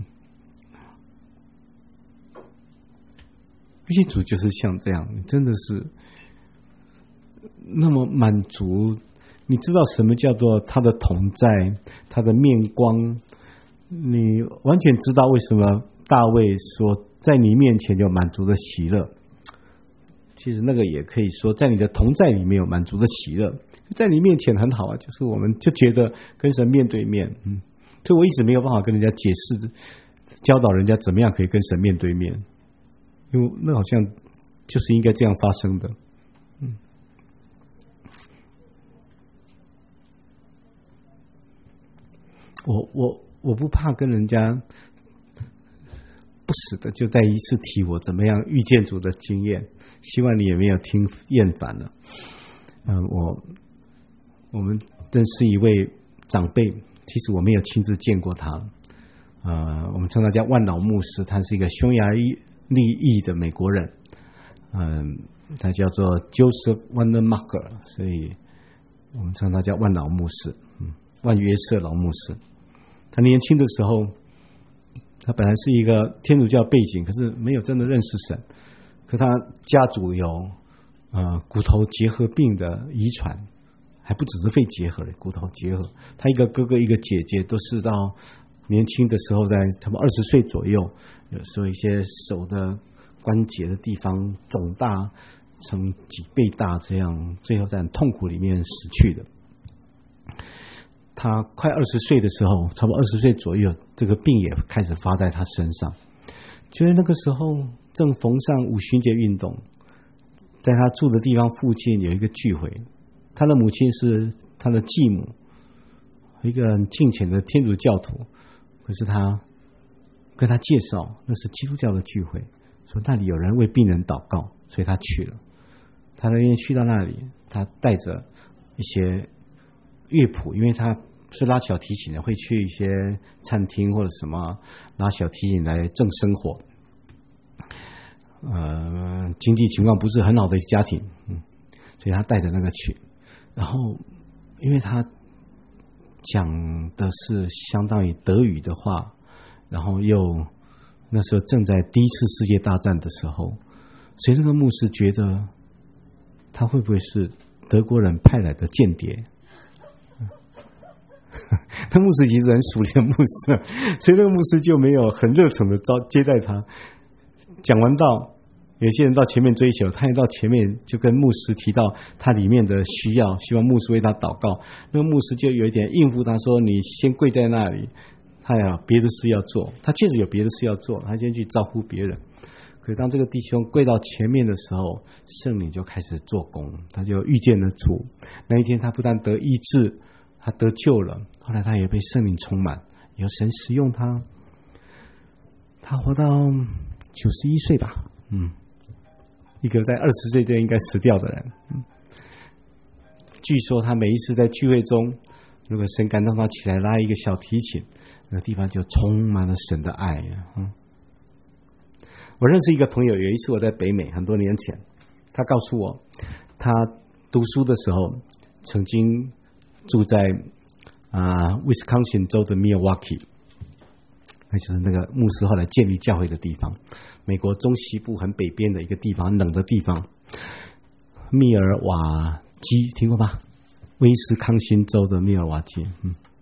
遇见主就是像这样，真的是那么满足。你知道什么叫做他的同在，他的面光，你完全知道为什么大卫说在你面前有满足的喜乐。其实那个也可以说在你的同在里面有满足的喜乐，在你面前很好啊，就是我们就觉得跟神面对面。所以我一直没有办法跟人家解释教导人家怎么样可以跟神面对面，因为那好像就是应该这样发生的。我不怕跟人家不死的就再一次提我怎么样遇见主的经验，希望你也没有听厌烦了。我们认识一位长辈，其实我没有亲自见过他。我们称他叫万老牧师，他是一个匈牙利裔的美国人。他叫做 Joseph Wanamaker， 所以我们称他叫万老牧师，万约瑟老牧师。他年轻的时候，他本来是一个天主教背景，可是没有真的认识神。可他家族有骨头结核病的遗传，还不只是肺结核，骨头结核。他一个哥哥一个姐姐都是到年轻的时候，在他们20岁左右，有时候一些手的关节的地方肿大成几倍大，这样最后在很痛苦里面死去的。他快20岁的时候，差不多20岁左右，这个病也开始发在他身上。就是那个时候正逢上五旬节运动，在他住的地方附近有一个聚会，他的母亲是他的继母，一个很敬虔的天主教徒。可是他跟他介绍那是基督教的聚会，说那里有人为病人祷告，所以他去了。他那天去到那里，他带着一些乐谱，因为他是拉小提琴的，会去一些餐厅或者什么拉小提琴来挣生活。经济情况不是很好的家庭，所以他带着那个去。然后因为他讲的是相当于德语的话，然后又那时候正在第一次世界大战的时候，所以那个牧师觉得他会不会是德国人派来的间谍？那牧师其实很熟练的牧师，所以那个牧师就没有很热诚的接待他。讲完道，有些人到前面追求，他也到前面就跟牧师提到他里面的需要，希望牧师为他祷告。那个牧师就有一点应付他说：“你先跪在那里，他有别的事要做。”他确实有别的事要做，他先去招呼别人。可是当这个弟兄跪到前面的时候，圣灵就开始做工，他就遇见了主。那一天他不但得医治，他得救了，后来他也被圣灵充满，有神使用他。他活到91岁吧，一个在20岁就应该死掉的人。据说他每一次在聚会中，如果神感动他起来拉一个小提琴，那个地方就充满了神的爱。我认识一个朋友，有一次我在北美很多年前，他告诉我他读书的时候曾经住在威斯康辛州的 Milwaukee， 那就是那个牧师后来建立教会的地方，美国中西部很北边的一个地方，冷的地方，密尔瓦基听过吧？威斯康辛州的密尔瓦基。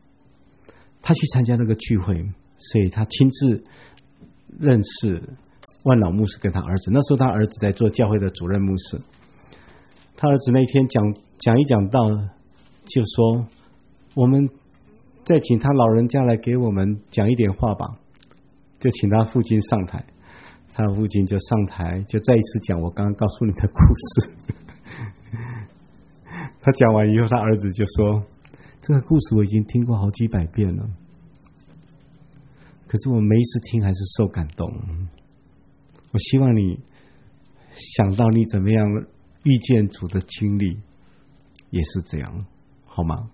他去参加那个聚会，所以他亲自认识万老牧师跟他儿子，那时候他儿子在做教会的主任牧师，他儿子那天讲到，就说我们再请他老人家来给我们讲一点话吧，就请他父亲上台，他父亲就上台，就再一次讲我刚刚告诉你的故事。他讲完以后，他儿子就说：“这个故事我已经听过好几百遍了，可是我每一次听还是受感动。我希望你想到你怎么样遇见主的经历，也是这样，好吗？”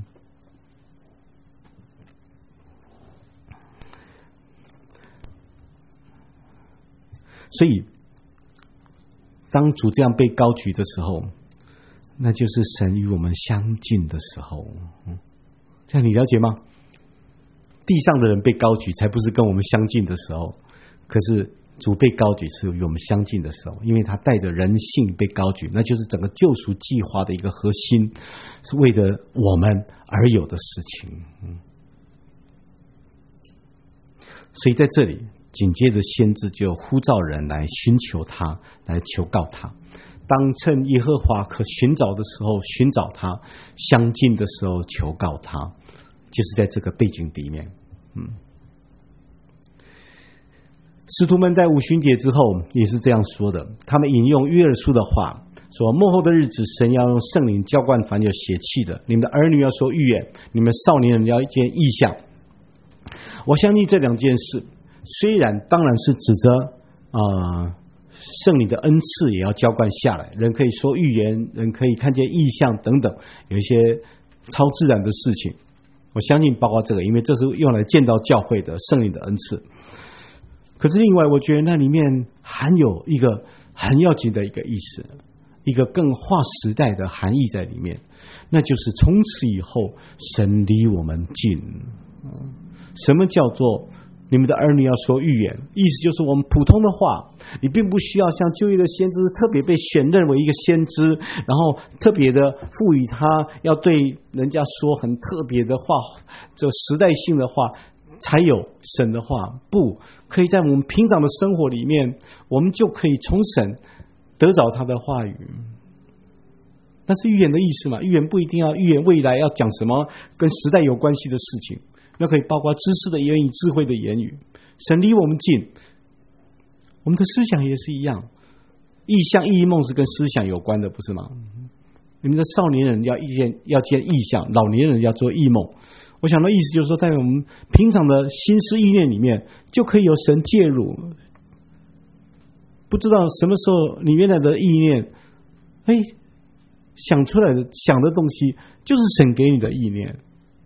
所以，当主这样被高举的时候，那就是神与我们相近的时候。这样你了解吗？地上的人被高举，才不是跟我们相近的时候。可是主被高举是与我们相近的时候，因为他带着人性被高举，那就是整个救赎计划的一个核心，是为了我们而有的事情。所以在这里，紧接着先知就呼召人来寻求他，来求告他。当趁耶和华可寻找的时候寻找他，相近的时候求告他，就是在这个背景里面。使徒们在五旬节之后也是这样说的，他们引用约珥书的话说：末后的日子，神要用圣灵浇灌凡有血气的，你们的儿女要说预言，你们少年人要一件异象。我相信这两件事虽然当然是指着圣灵的恩赐也要浇灌下来，人可以说预言，人可以看见异象等等，有一些超自然的事情，我相信包括这个，因为这是用来建造教会的圣灵的恩赐。可是另外我觉得那里面含有一个很要紧的一个意思，一个更划时代的含义在里面，那就是从此以后神离我们近。什么叫做你们的儿女要说预言？意思就是我们普通的话，你并不需要像旧约的先知特别被选任为一个先知，然后特别的赋予他要对人家说很特别的话，这时代性的话才有神的话。不可以在我们平常的生活里面，我们就可以从神得着他的话语。那是预言的意思嘛？预言不一定要预言未来要讲什么跟时代有关系的事情，那可以包括知识的言语、智慧的言语。神离我们近，我们的思想也是一样。异象、异梦是跟思想有关的，不是吗？你们的少年人要见异象，老年人要做异梦。我想的意思就是说，在我们平常的心思意念里面，就可以有神介入。不知道什么时候你原来的意念，想出来的想的东西，就是神给你的意念。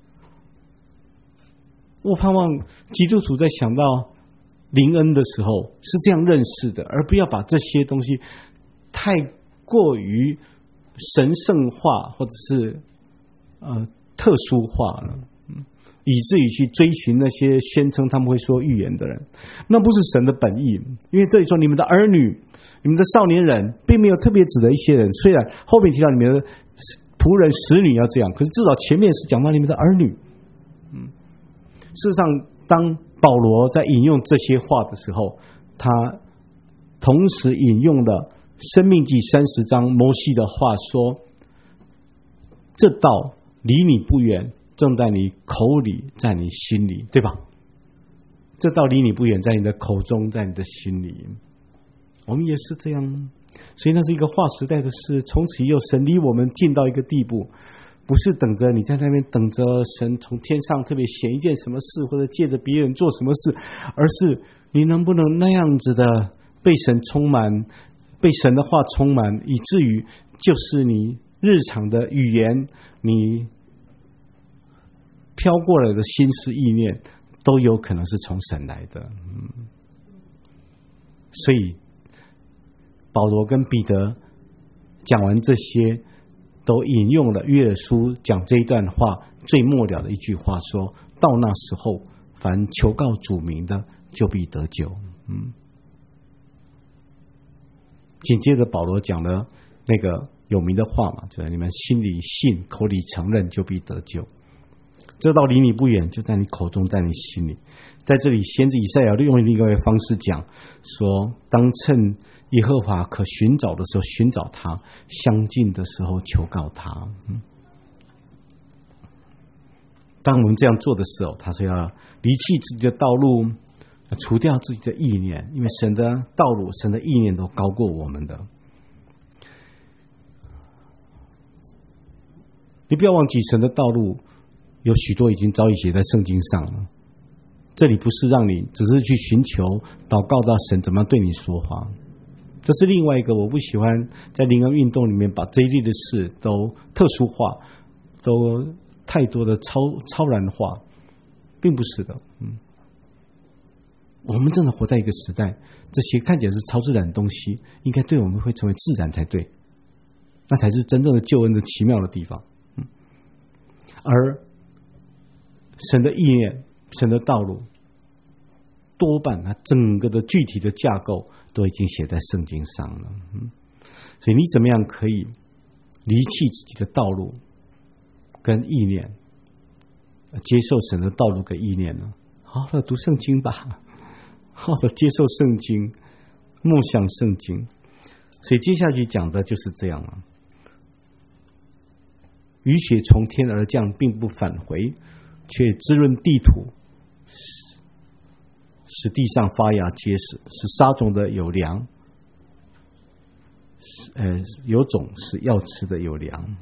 我盼望基督徒在想到灵恩的时候是这样认识的，而不要把这些东西太过于神圣化或者是特殊化了，以至于去追寻那些宣称他们会说预言的人。那不是神的本意。因为这里说你们的儿女、你们的少年人，并没有特别指的一些人，虽然后面提到你们的仆人使女要这样，可是至少前面是讲到你们的儿女。事实上，当保罗在引用这些话的时候，他同时引用了申命记30章摩西的话说：这道离你不远，正在你口里，在你心里，对吧？这道离你不远，在你的口中，在你的心里。我们也是这样，所以那是一个划时代的事。从此以后，神离我们近到一个地步，不是等着你在那边等着神从天上特别显一件什么事，或者借着别人做什么事，而是你能不能那样子的被神充满，被神的话充满，以至于就是你日常的语言，你飘过来的心思意念，都有可能是从神来的。所以保罗跟彼得讲完这些，都引用了约珥书讲这一段话最末了的一句话，说到那时候，凡求告主名的，就必得救。紧接着保罗讲了那个有名的话嘛，就是你们心里信，口里承认，就必得救。 这道离你不远，就在你口中，在你心里。在这里，先知以赛亚用另外一个方式讲说，当趁耶和华可寻找的时候寻找他，相近的时候求告他。当我们这样做的时候，他说要离弃自己的道路，除掉自己的意念，因为神的道路、神的意念都高过我们的。你不要忘记，神的道路有许多已经早已写在圣经上了。这里不是让你只是去寻求祷告到神怎么对你说话，这是另外一个我不喜欢在灵恩运动里面把这一类的事都特殊化，都太多的超然化，并不是的。我们真的活在一个时代，这些看起来是超自然的东西，应该对我们会成为自然才对，那才是真正的救恩的奇妙的地方。而神的意念、神的道路，多半它整个的具体的架构都已经写在圣经上了。所以你怎么样可以离弃自己的道路跟意念，接受神的道路跟意念呢？好好的读圣经吧，好好的接受圣经，默想圣经。所以接下去讲的就是这样了。雨雪从天而降，并不返回，却滋润地土，使地上发芽结实，使撒种的有粮，有种，使要吃的有粮。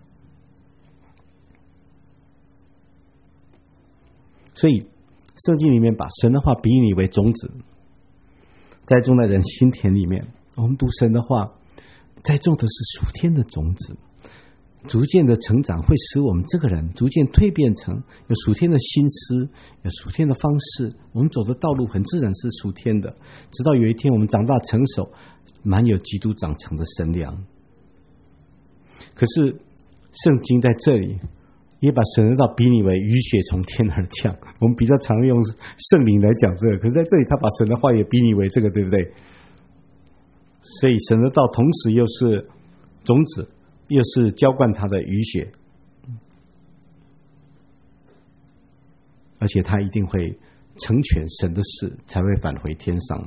所以圣经里面把神的话比拟为种子，栽种在人心田里面。我们读神的话，栽种的是属天的种子，逐渐的成长会使我们这个人逐渐蜕变成有属天的心思，有属天的方式。我们走的道路很自然是属天的，直到有一天我们长大成熟，满有基督长成的身量。可是圣经在这里也把神的道比拟为雨雪从天而降。我们比较常用圣灵来讲这个，可是在这里他把神的话也比拟为这个，对不对？所以神的道同时又是种子，又是浇灌他的雨雪，而且他一定会成全神的事，才会返回天上。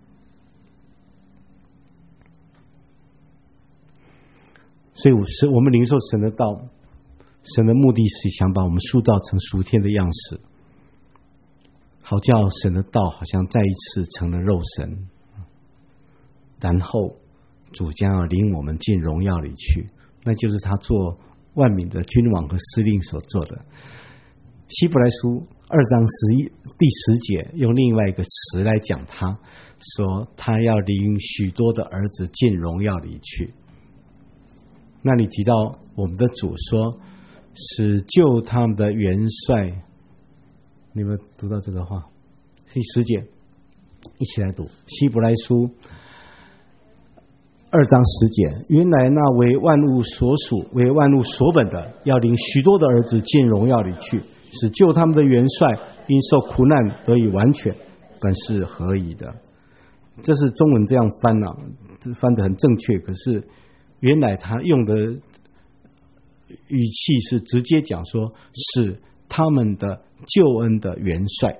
所以我们领受神的道，神的目的是想把我们塑造成属天的样式，好叫神的道好像再一次成了肉身，然后主将要领我们进荣耀里去，那就是他做万民的君王和司令所做的。希伯来书2章第10节用另外一个词来讲他，说他要领许多的儿子进荣耀里去。那里提到我们的主说使救他们的元帅，你们读到这个话？第10节一起来读希伯来书2章10节，原来那为万物所属、为万物所本的，要领许多的儿子进荣耀里去，使救他们的元帅因受苦难得以完全，本是合宜的。这是中文这样翻啊，翻得很正确。可是原来他用的语气是直接讲说，使他们的救恩的元帅。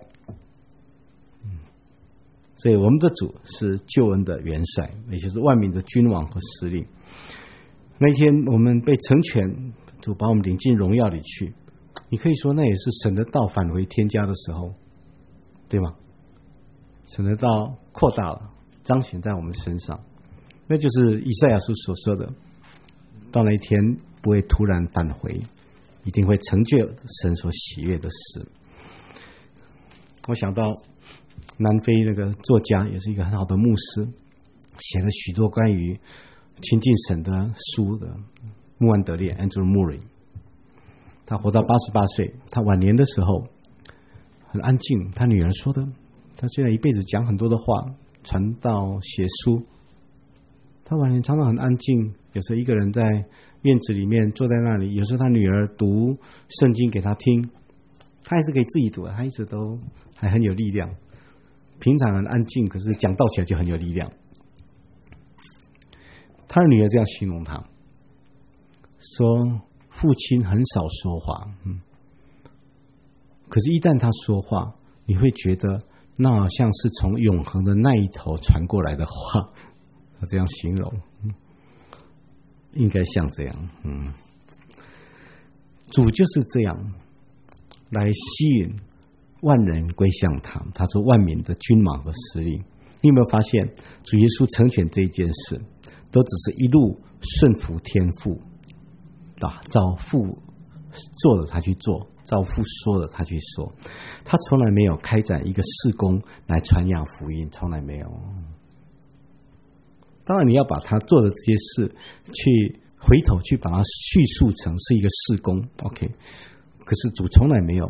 所以我们的主是救恩的元帅，也就是万民的君王和司令。那一天我们被成全，主把我们领进荣耀里去。你可以说那也是神的道返回天家的时候，对吗？神的道扩大了，彰显在我们身上，那就是以赛亚书所说的，到那一天不会突然返回，一定会成就神所喜悦的事。我想到南非那个作家，也是一个很好的牧师，写了许多关于亲近神的书的穆安德烈 Andrew Murray。 他活到88岁，他晚年的时候很安静。他女儿说的，他虽然一辈子讲很多的话，传道写书，他晚年常常很安静，有时候一个人在院子里面坐在那里，有时候他女儿读圣经给他听，他还是可以自己读，他一直都还很有力量。平常很安静，可是讲道起来就很有力量。他的女儿这样形容他，说父亲很少说话， 可是，一旦他说话，你会觉得那好像是从永恒的那一头传过来的话。他这样形容，应该像这样。主就是这样来吸引万人归向他。他说：“万民的君王和司令。”你有没有发现，主耶稣成全这一件事，都只是一路顺服天父照父做的他去做，照父说的他去说。他从来没有开展一个事工来传扬福音，从来没有。当然，你要把他做的这些事去回头去把它叙述成是一个事工 ，OK。可是主从来没有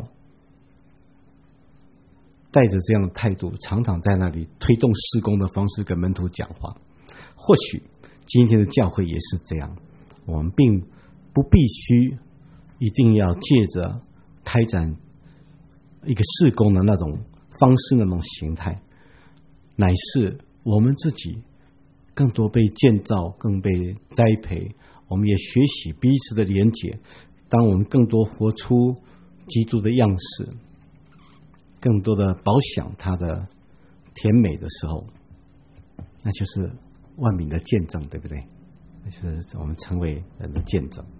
带着这样的态度，常常在那里推动事工的方式跟门徒讲话。或许今天的教会也是这样，我们并不必须一定要借着开展一个事工的那种方式、那种形态，乃是我们自己更多被建造、更被栽培。我们也学习彼此的连结。当我们更多活出基督的样式，更多的饱享他的甜美的时候，那就是万民的见证，对不对？那就是我们成为人的见证。